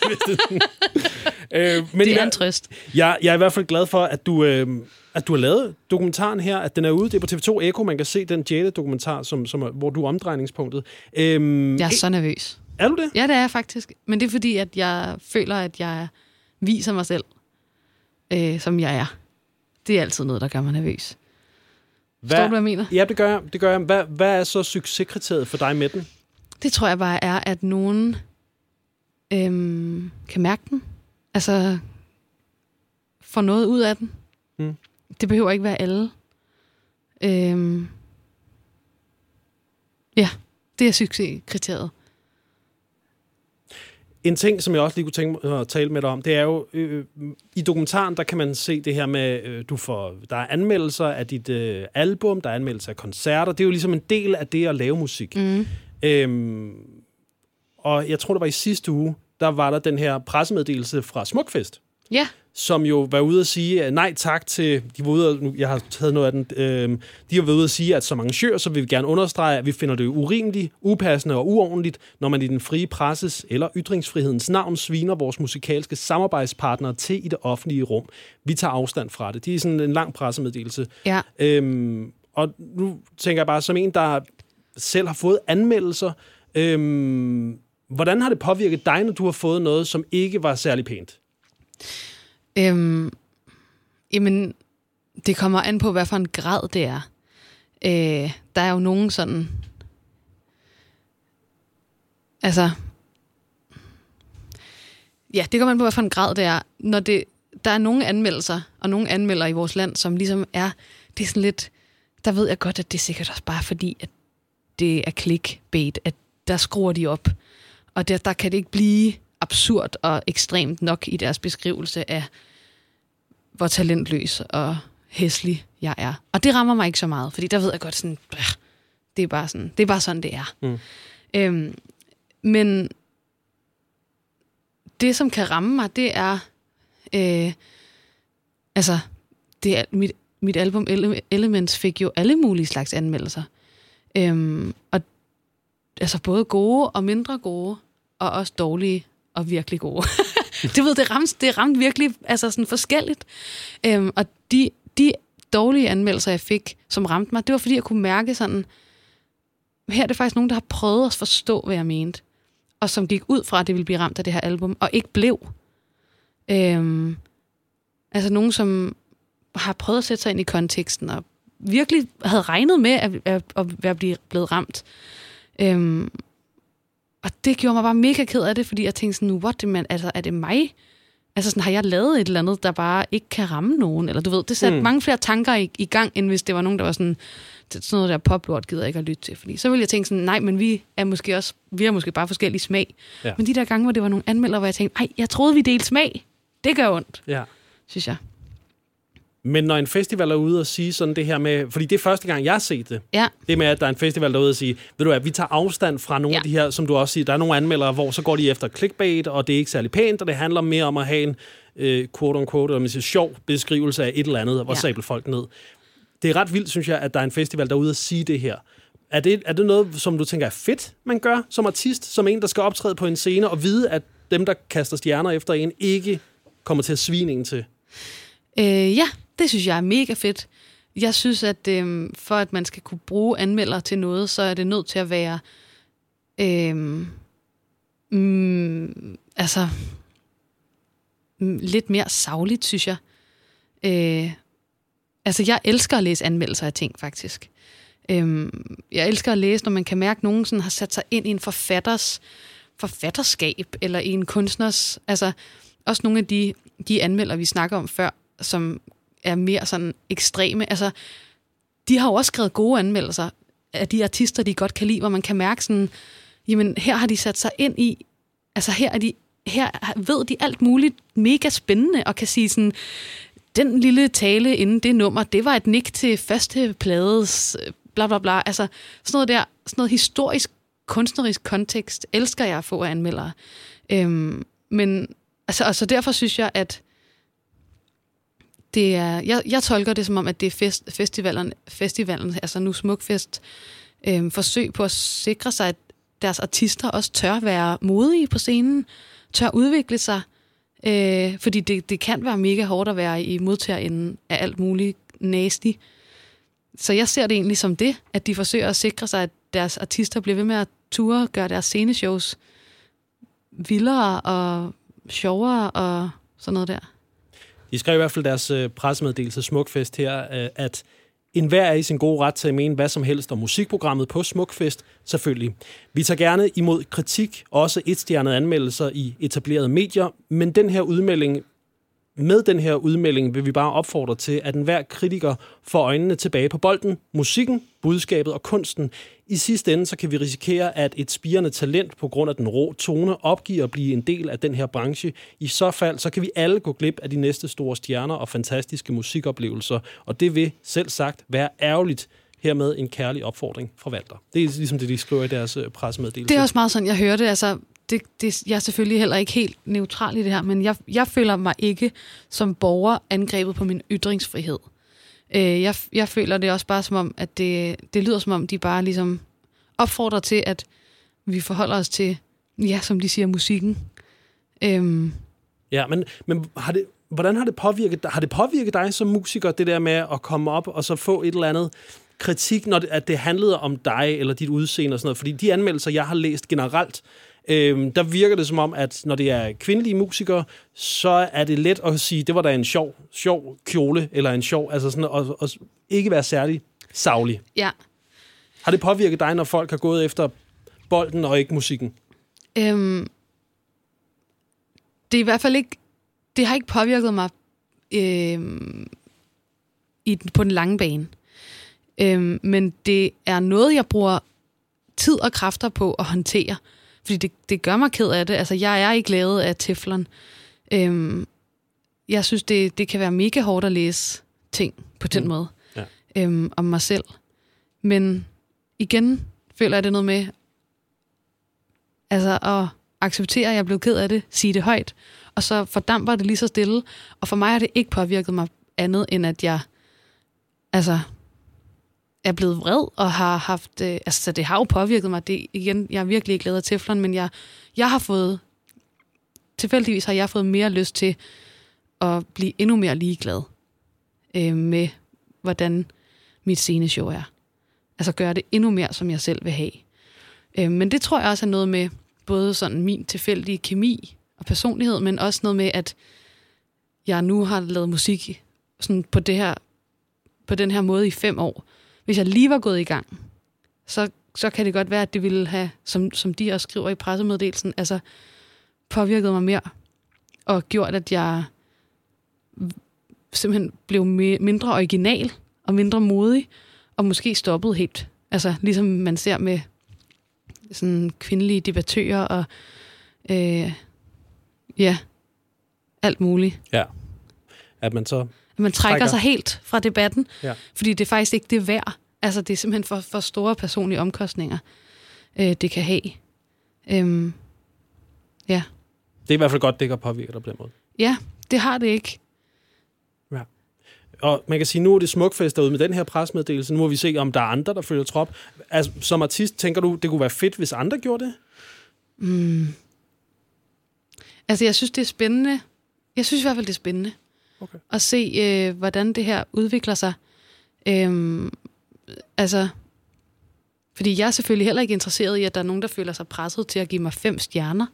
Men det er en trøst. Jeg er i hvert fald glad for, at du har lavet dokumentaren her, at den er ude. Det er på TV2 Echo, man kan se den Jada-dokumentar, hvor du er omdrejningspunktet. Jeg er så nervøs. Er du det? Ja, det er jeg faktisk. Men det er fordi, at jeg føler, at jeg viser mig selv, som jeg er. Det er altid noget, der gør mig nervøs. Forstår du, hvad jeg mener? Ja, det gør jeg. Hvad er så succeskriteriet for dig med den? Det tror jeg bare er, at nogen kan mærke den. Altså, få noget ud af den. Mm. Det behøver ikke være alle. Ja, det er succeskriteriet. En ting, som jeg også lige kunne tænke mig at tale med dig om, det er jo, i dokumentaren, der kan man se det her med, der er anmeldelser af dit album, der er anmeldelser af koncerter. Det er jo ligesom en del af det at lave musik. Mm. Og jeg tror, det var i sidste uge, der var der den her pressemeddelelse fra Smukfest. Ja. Som jo var ude at sige nej tak til, jeg har taget noget af den, de har været ude at sige, at som arrangør, så vil vi gerne understrege, at vi finder det urimeligt, upassende og uordentligt, når man i den frie presses eller ytringsfrihedens navn sviner vores musikalske samarbejdspartnere til i det offentlige rum. Vi tager afstand fra det. Det er sådan en lang pressemeddelelse. Ja. Og nu tænker jeg bare, som en, der selv har fået anmeldelser, hvordan har det påvirket dig, når du har fået noget, som ikke var særlig pænt? Jamen, det kommer an på, hvad for en grad det er. Der er jo nogen sådan... Altså, Ja, det går man på, hvad for en grad det er. Når der er nogle anmeldelser, og nogle anmeldere i vores land, som ligesom det er sådan lidt, der ved jeg godt, at det er sikkert også bare fordi, at det er clickbait, at der skruer de op. Og der kan det ikke blive absurd og ekstremt nok i deres beskrivelse af, hvor talentløs og hæslig jeg er. Og det rammer mig ikke så meget, fordi der ved jeg godt sådan, det er bare sådan, det er. Men det, som kan ramme mig, det er, det er mit album Elements fik jo alle mulige slags anmeldelser. Og altså både gode og mindre gode, og også dårlige og virkelig gode. Det ramte virkelig altså sådan forskelligt. Og de dårlige anmeldelser, jeg fik, som ramte mig, det var fordi, jeg kunne mærke sådan, her er det faktisk nogen, der har prøvet at forstå, hvad jeg mente, og som gik ud fra, at det ville blive ramt af det her album, og ikke blev. Altså nogen, som har prøvet at sætte sig ind i konteksten, og virkelig havde regnet med at blive blevet ramt. Og det gjorde mig bare mega ked af det, fordi jeg tænkte sådan, er det mig? Altså sådan, har jeg lavet et eller andet, der bare ikke kan ramme nogen? Eller du ved, det satte mange flere tanker i gang, end hvis det var nogen, der var sådan noget der poplort gider jeg ikke at lytte til. Fordi så ville jeg tænke sådan, nej, men vi har måske bare forskellige smag. Ja. Men de der gange, hvor det var nogle anmeldere, hvor jeg tænkte, jeg troede, vi delte smag. Det gør ondt, synes jeg. Men når en festival er ude og sige sådan det her med, fordi det er første gang, jeg har set det, det med, at der er en festival, der er ude og sige, ved du hvad, vi tager afstand fra nogle af de her, som du også siger, der er nogle anmeldere, hvor så går de efter clickbait, og det er ikke særlig pænt, og det handler mere om at have en quote-unquote, eller man siger, sjov beskrivelse af et eller andet, hvor sabler folk ned. Det er ret vildt, synes jeg, at der er en festival, der er ude og sige det her. Er det noget, som du tænker er fedt, man gør som artist, som en, der skal optræde på en scene, og vide, at dem, der kaster stjerner efter en, ikke kommer til at svine en til? Ja, det synes jeg er mega fedt. Jeg synes, at for at man skal kunne bruge anmeldere til noget, så er det nødt til at være lidt mere sagligt, synes jeg. Jeg elsker at læse anmeldelser af ting, faktisk. Jeg elsker at læse, når man kan mærke, at nogen sådan har sat sig ind i en forfatterskab, eller i en kunstners... Altså, også nogle af de anmeldere, vi snakker om før, som er mere sådan ekstreme. Altså, de har jo også skrevet gode anmeldelser af de artister, de godt kan lide, hvor man kan mærke sådan, jamen, her har de sat sig ind i... Altså, her ved de alt muligt mega spændende, og kan sige sådan... Den lille tale inden det nummer, det var et nik til første plades, bla bla bla. Altså sådan noget historisk, kunstnerisk kontekst, elsker jeg at få af anmeldere. Men altså derfor synes jeg, at det er... Jeg tolker det som om, at det er festivalen, altså nu Smukfest, forsøg på at sikre sig, at deres artister også tør være modige på scenen, tør udvikle sig, fordi det kan være mega hårdt at være i modtagerenden af alt muligt nasty. Så jeg ser det egentlig som det, at de forsøger at sikre sig, at deres artister bliver ved med at ture, gøre deres sceneshows vildere og sjovere og sådan noget der. De skrev i hvert fald deres pressemeddelelse Smukfest her, at enhver er i sin gode ret til at mene hvad som helst om musikprogrammet på Smukfest, selvfølgelig. Vi tager gerne imod kritik, også etstjernede anmeldelser i etablerede medier, men med den her udmelding vil vi bare opfordre til, at enhver kritiker får øjnene tilbage på bolden, musikken, budskabet og kunsten. I sidste ende så kan vi risikere, at et spirende talent på grund af den rå tone opgiver at blive en del af den her branche. I så fald så kan vi alle gå glip af de næste store stjerner og fantastiske musikoplevelser, og det vil selv sagt være ærgerligt. Hermed en kærlig opfordring fra Walter. Det er ligesom det, de skriver i deres pressemeddelelse. Det er også meget sådan, jeg hører det. Altså, jeg er selvfølgelig heller ikke helt neutral i det her, men jeg føler mig ikke som borger angrebet på min ytringsfrihed. Jeg føler det også bare som om, at det lyder som om, de bare ligesom opfordrer til, at vi forholder os til, ja, som de siger, musikken. Ja, men hvordan har det påvirket dig? Har det påvirket dig som musiker, det der med at komme op og så få et eller andet kritik, når det handlede om dig eller dit udseende og sådan noget? Fordi de anmeldelser, jeg har læst generelt, der virker det som om, at når det er kvindelige musikere, så er det let at sige, det var da en sjov kjole, eller en sjov, altså sådan at ikke være særlig saglig. Ja. Har det påvirket dig, når folk har gået efter bolden og ikke musikken? det er i hvert fald ikke... Det har ikke påvirket mig på den lange bane. Men det er noget, jeg bruger tid og kræfter på at håndtere. Fordi det gør mig ked af det. Altså, jeg er ikke lavet af teflon. Jeg synes, det kan være mega hårdt at læse ting på den måde. Ja. Om mig selv. Men igen føler jeg det noget med altså at acceptere, at jeg er blevet ked af det, sige det højt, og så fordamper det lige så stille. Og for mig har det ikke påvirket mig andet, end at jeg er blevet vred og har haft... altså, det har jo påvirket mig. Det, igen, jeg er virkelig ikke lavet af teflon, men jeg har fået... Tilfældigvis har jeg fået mere lyst til at blive endnu mere ligeglad med, hvordan mit sceneshow er. Altså gøre det endnu mere, som jeg selv vil have. Men det tror jeg også er noget med både sådan min tilfældige kemi og personlighed, men også noget med, at jeg nu har lavet musik sådan på den her måde i 5 år. Hvis jeg lige var gået i gang, så kan det godt være, at det ville have, som de også skriver i pressemeddelelsen, altså påvirket mig mere og gjort, at jeg simpelthen blev mindre original og mindre modig og måske stoppet helt. Altså ligesom man ser med sådan kvindelige debattører og alt muligt. Ja. At man så... Man trækker sig helt fra debatten, fordi det er faktisk ikke det værd. Altså, det er simpelthen for store personlige omkostninger, det kan have. Ja. Det er i hvert fald godt, det ikke har påvirket dig på den måde. Ja, det har det ikke. Ja. Og man kan sige, nu er det Smukfest derude med den her pressemeddelelse. Nu må vi se, om der er andre, der følger trop. Altså, som artist, tænker du, det kunne være fedt, hvis andre gjorde det? Altså, jeg synes, det er spændende. Jeg synes i hvert fald, det er spændende. Okay. Og se, hvordan det her udvikler sig. Altså, fordi jeg er selvfølgelig heller ikke interesseret i, at der er nogen, der føler sig presset til at give mig 5 stjerner.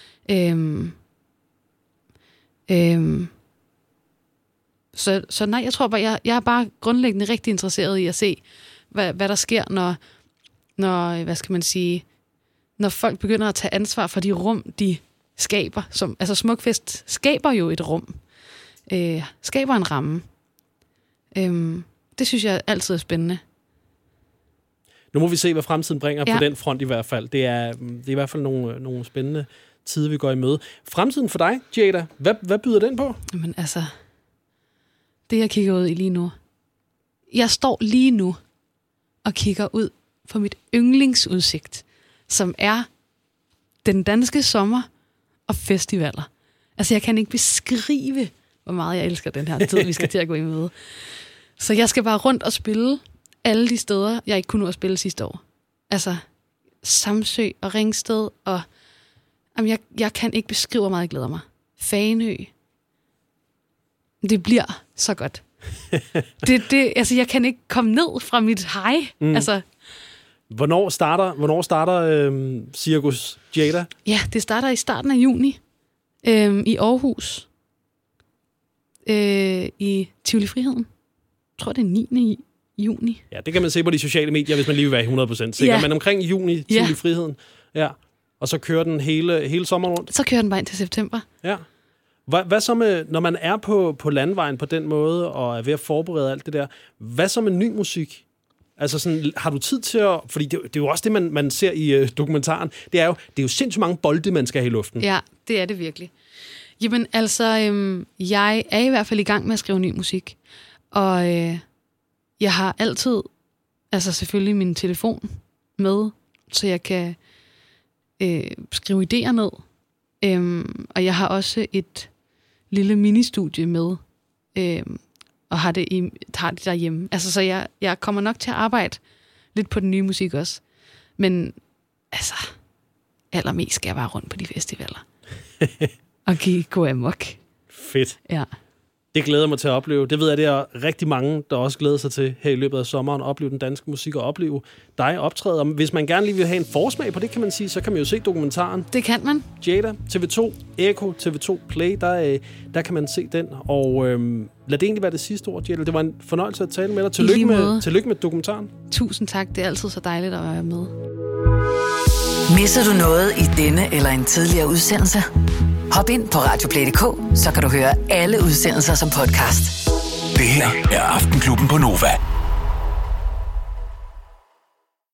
Så nej, jeg tror bare, jeg er bare grundlæggende rigtig interesseret i at se, hvad der sker, når hvad skal man sige, når folk begynder at tage ansvar for de rum, de skaber. Altså Smukfest skaber jo et rum. Skaber en ramme. Det synes jeg altid er spændende. Nu må vi se, hvad fremtiden bringer på den front i hvert fald. Det er i hvert fald nogle spændende tider, vi går i møde. Fremtiden for dig, Jada, hvad byder den på? Jamen altså, det jeg kigger ud i lige nu. Jeg står lige nu og kigger ud på mit yndlingsudsigt, som er den danske sommer og festivaler. Altså, jeg kan ikke beskrive, hvor meget jeg elsker den her tid, vi skal til at gå i møde. Så jeg skal bare rundt og spille alle de steder, jeg ikke kunne nå at spille sidste år. Altså, Samsø og Ringsted, og jamen, jeg kan ikke beskrive, hvor meget jeg glæder mig. Fanø. Det bliver så godt. Altså, jeg kan ikke komme ned fra mit high. Altså, Hvornår starter Cirkus Jada? Ja, det starter i starten af juni i Aarhus. I Tivoli Friheden. Jeg tror, det er 9. juni. Ja, det kan man se på de sociale medier, hvis man lige vil være 100% sikker. Ja. Men omkring juni, Tivoli Friheden. Ja. Og så kører den hele sommeren rundt? Så kører den bare ind til september. Ja. Hvad så med, når man er på landvejen på den måde, og er ved at forberede alt det der, hvad så med ny musik? Altså sådan, har du tid til at... Fordi det er jo også det, man ser i dokumentaren. Det er jo sindssygt mange bolde, man skal have i luften. Ja, det er det virkelig. Jamen altså, jeg er i hvert fald i gang med at skrive ny musik. Og jeg har altid, altså selvfølgelig min telefon med, så jeg kan skrive idéer ned. Og jeg har også et lille ministudie med, og har det derhjemme. Altså, så jeg kommer nok til at arbejde lidt på den nye musik også. Men altså, allermest skal jeg bare rundt på de festivaler. Og gå amok. Fedt. Ja. Det glæder mig til at opleve. Det ved jeg, det er rigtig mange, der også glæder sig til her i løbet af sommeren at opleve den danske musik og opleve dig optræde. Og hvis man gerne lige vil have en forsmag på det, kan man sige, så kan man jo se dokumentaren. Det kan man. Jada, TV2, Eko, TV2 Play, der kan man se den. Og lad det egentlig være det sidste ord, Jada. Det var en fornøjelse at tale med dig. Tillykke med dokumentaren. Tusind tak. Det er altid så dejligt at være med. Misser du noget i denne eller en tidligere udsendelse? Hop ind på radioplay.dk, så kan du høre alle udsendelser som podcast. Det her er Aftenklubben på Nova.